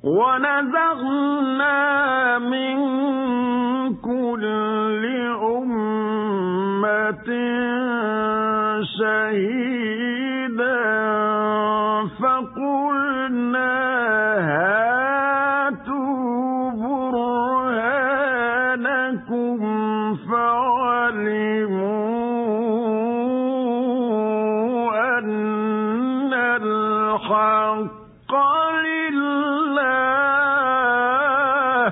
ونزعنا من كل أمة شهيدا فقلنا هاتوا برهانكم فعلموا أن الحق لله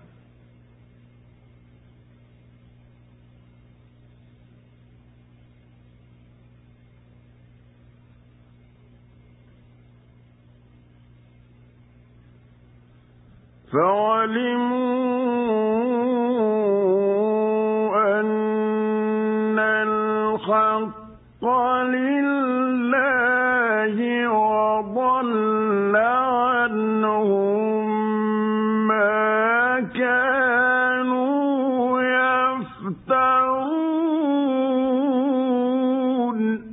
وضل عنهم ما كانوا يفترون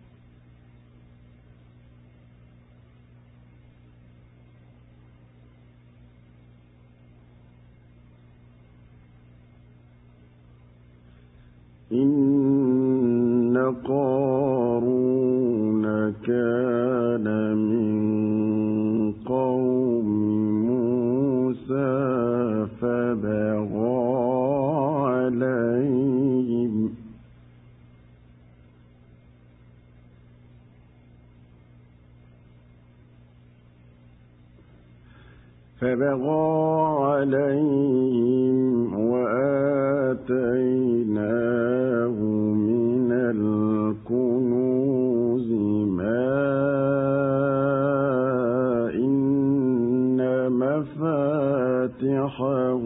إن قارون كان من قوم موسى فبغى عليهم وآتيناه من الكنوز ما إن مفاتحه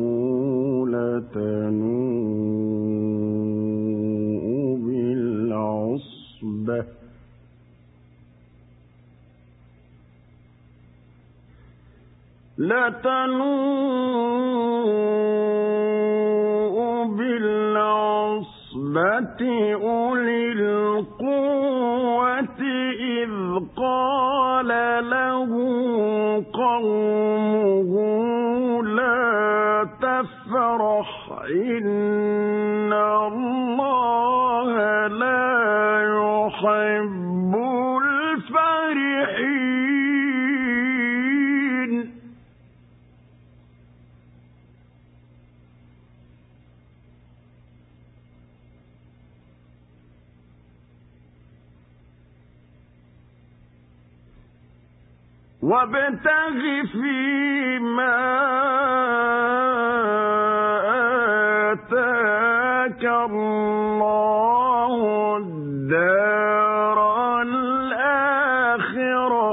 لتنوء بالعصبة أولي القوة إذ قال له قومه لا تفرح إن الله لا يحب الفرحين وابتغ فيما آتاك الله الدار الآخرة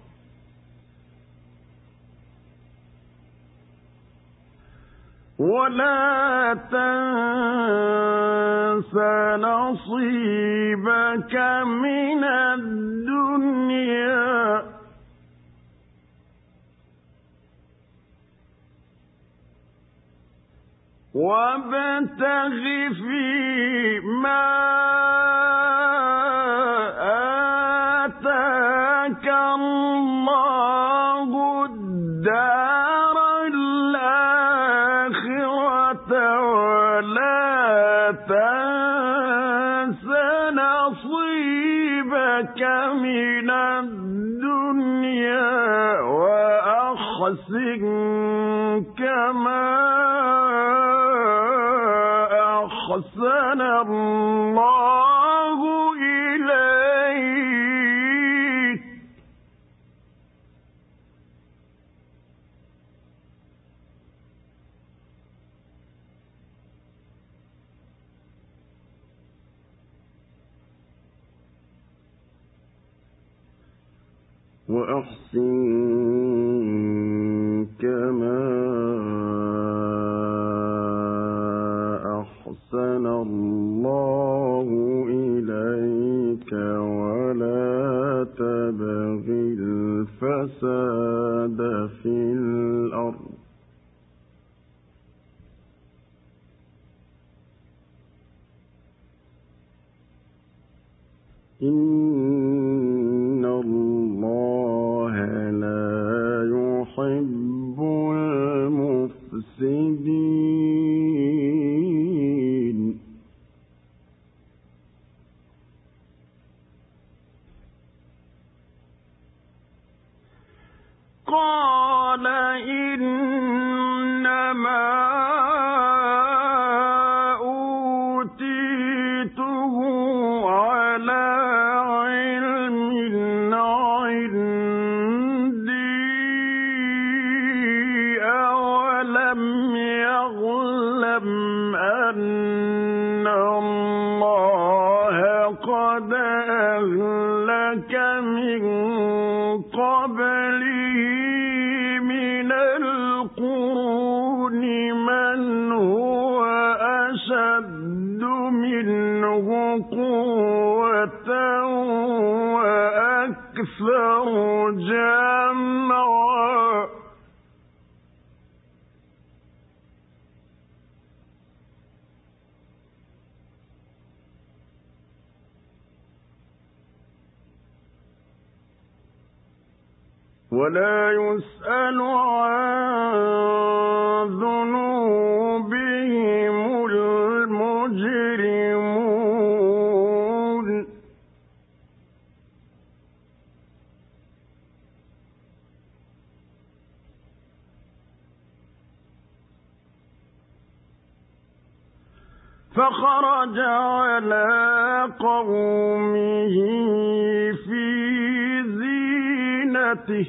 ولا تنس نصيبك من الدنيا وابتغ فيما آتاك الله الدار الآخرة ولا تنس نصيبك من الدنيا وأحسن كما أحسن الله إليك وأحسن كما أحسن الله إليك ولا تبغ الفساد في الأرض إن الله لا يحب قال إنما أوتيته على علم عندي أولم يعلم أن الله قد أهلك من قبله من القرون من هو أشد منه قوة وأكثر جمعا ولا يسأل عن ذنوبهم المجرمون فخرج على قومه في زينته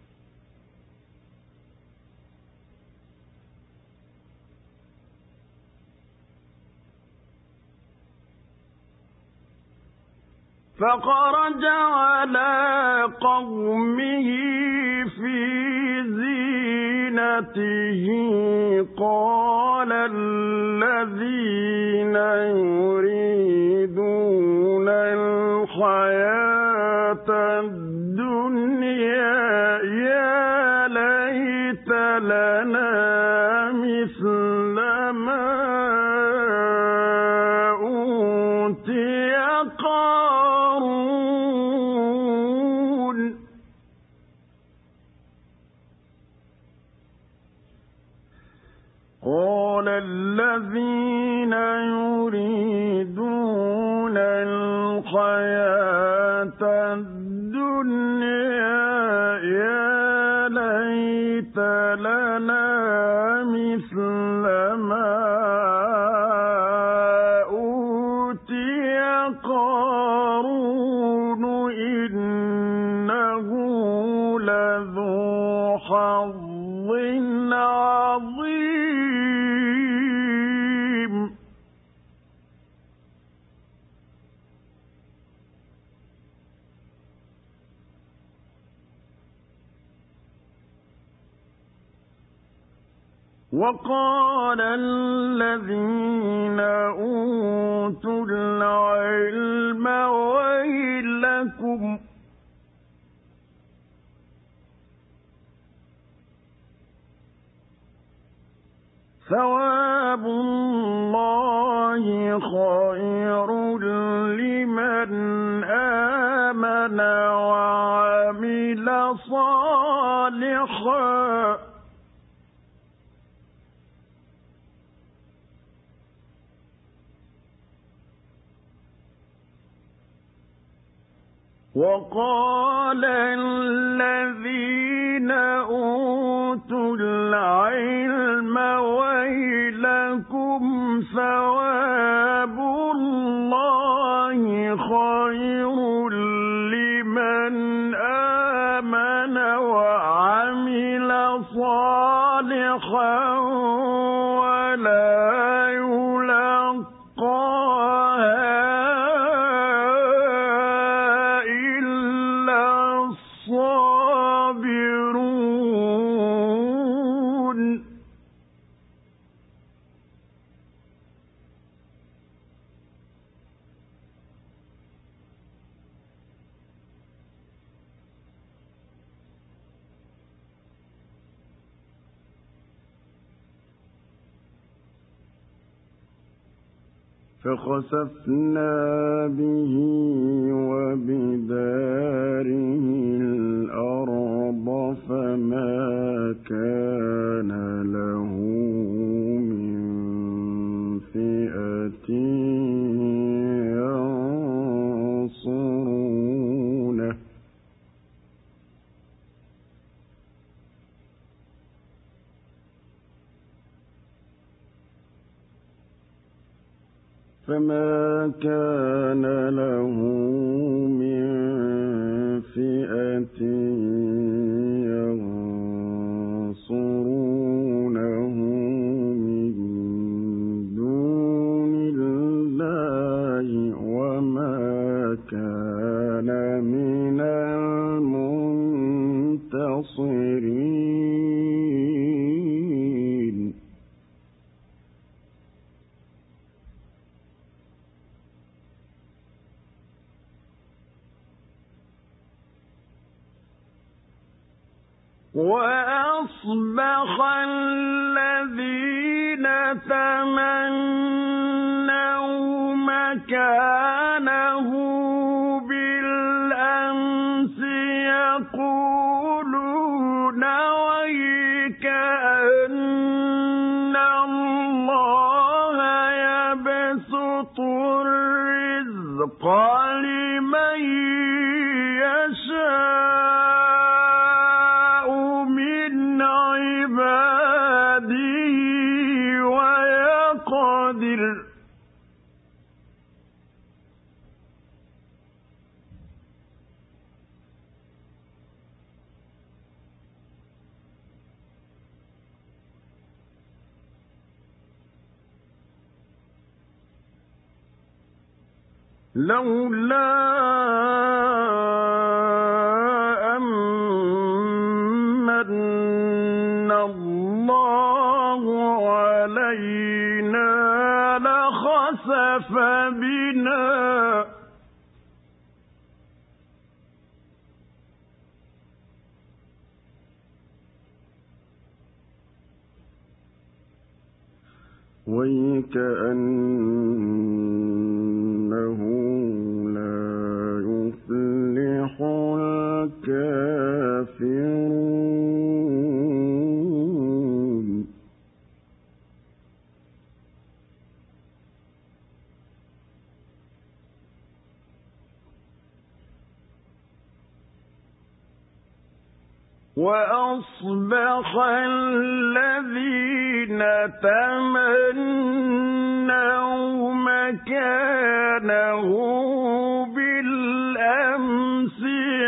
قال الذين يريدون الحياة الدنيا يا ليت لنا مثل ما أوتي قارون قال الذين يريدون الحياة الدنيا يا ليت لنا مثل ما أوتي قارون إنه لذو حظ عظيم وقال الذين أوتوا العلم ويلكم ثواب الله خير لمن آمن وعمل صالحا وقال الذين أوتوا العلم ويلكم ثواب الله خير لمن آمن وعمل صالحا ولا فخسفنا به وبداره الأرض فما كان له من فئة ينصرونه فما كان له من فئة ينصرونه من دون الله وما كان من المنتصرين. وأصبح الذين تمنوا مكانه بالأمس يقولون ويك أن الله يبسط الرزق لمن يشاء من عباده ويقدر لولا أمن الله علينا لخسف بنا وكأنه لا يفلح الكافرون. وأصبح الذين تمنوا مكانه بالأمس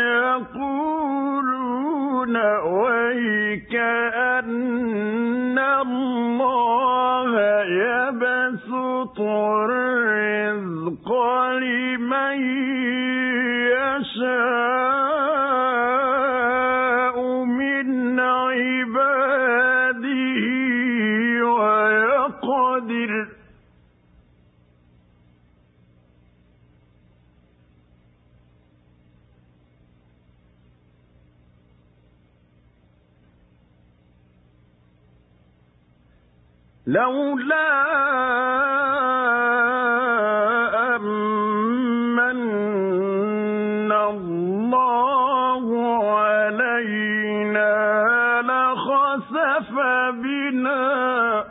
يقولون ويك أن الله يبسط الرزق لمن يشاء من عباده ويقدر لولا أمن الله علينا لخسف بنا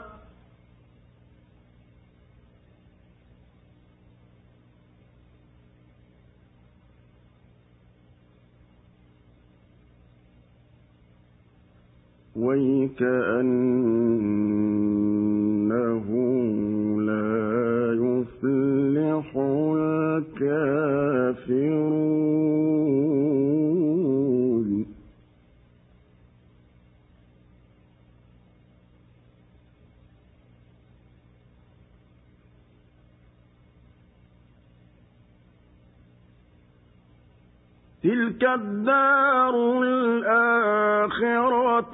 وكأنه لا يفلح الكافرون. تلك الدار الآخرة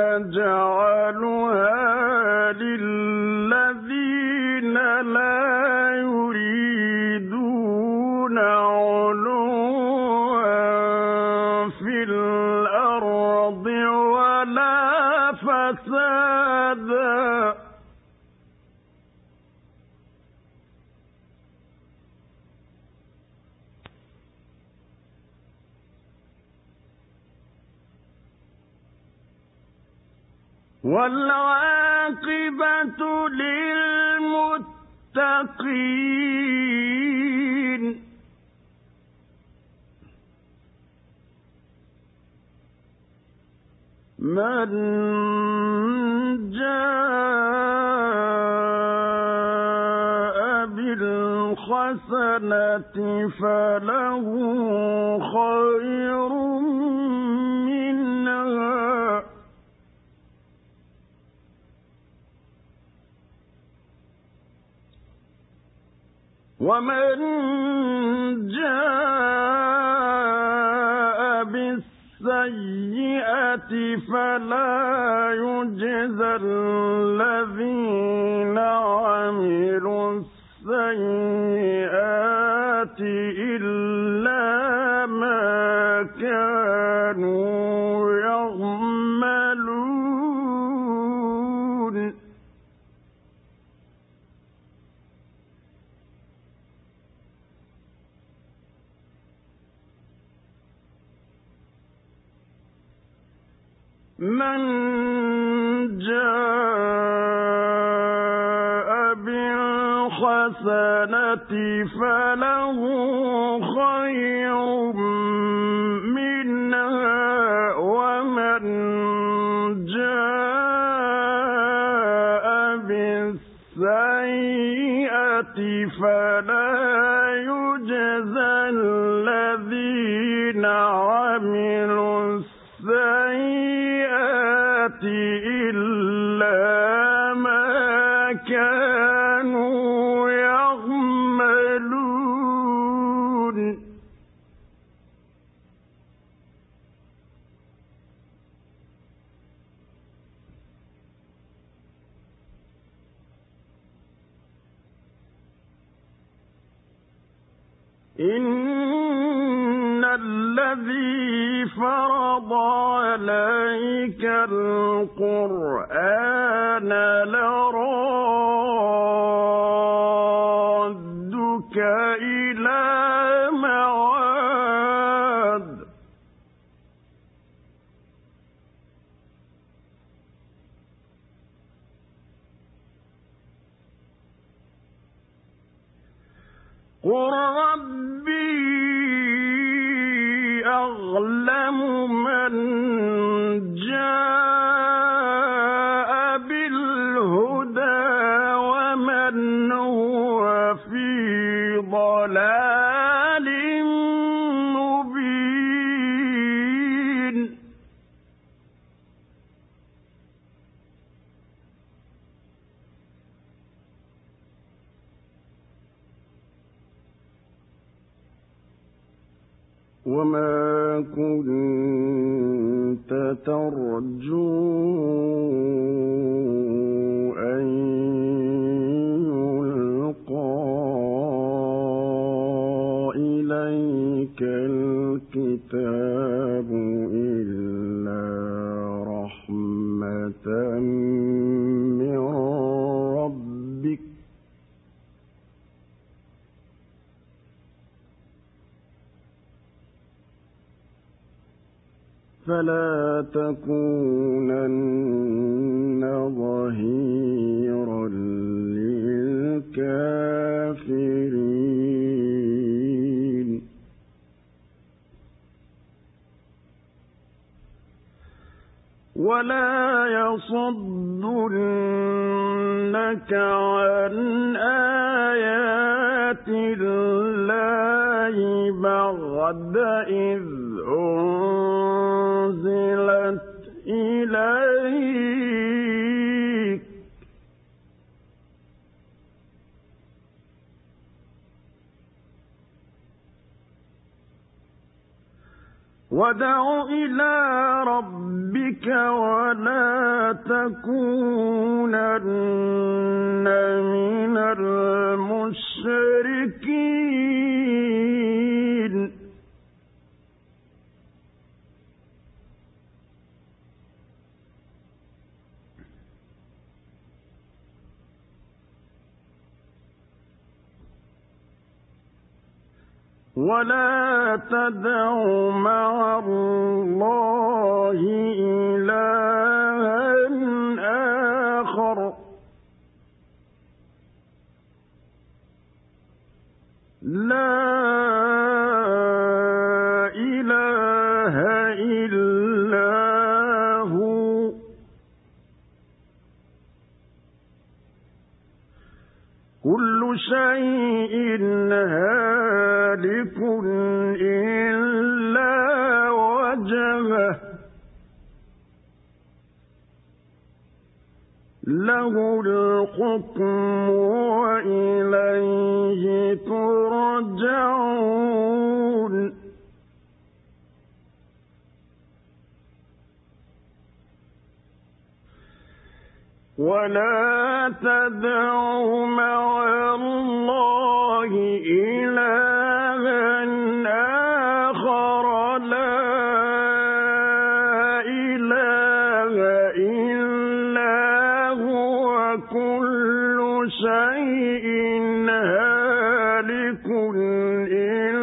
نجعلها للذين لا يريدون علوا في الأرض ولا فسادا والعاقبة للمتقين. من جاء بالحق فله خير منها ومن جاء بالسيئة فلا يجزى الذين عملوا السيئات إلا ما كانوا يعملون من جاء بالحسنة فله خير منها ومن جاء بالسيئة فلا يجزى الذين عملوا السيئات إلا ما كانوا يعملون إن الذي فرض عليك القرآن لرادك إلى معاد قل ربي أعلم من جاء بالهدى ومن هو في ضلال مبين وما كنت ترجو أن يلقى إليك الكتاب إلا رحمة من ربك فلا تكونن ظهيرا للكافرين ولا يصدنك عن آيات الله بعد إذ أنزلت إليك وادع إلى ربك ولا تكونن من المشركين ولا تدع مع الله إلها آخر لا إله إلا هو كل شيء هالك إلا وجهه له الحكم وإليه ترجعون ولا تدع مع الله إلها آخر لا إله إلا هو كل شيء هالك إلا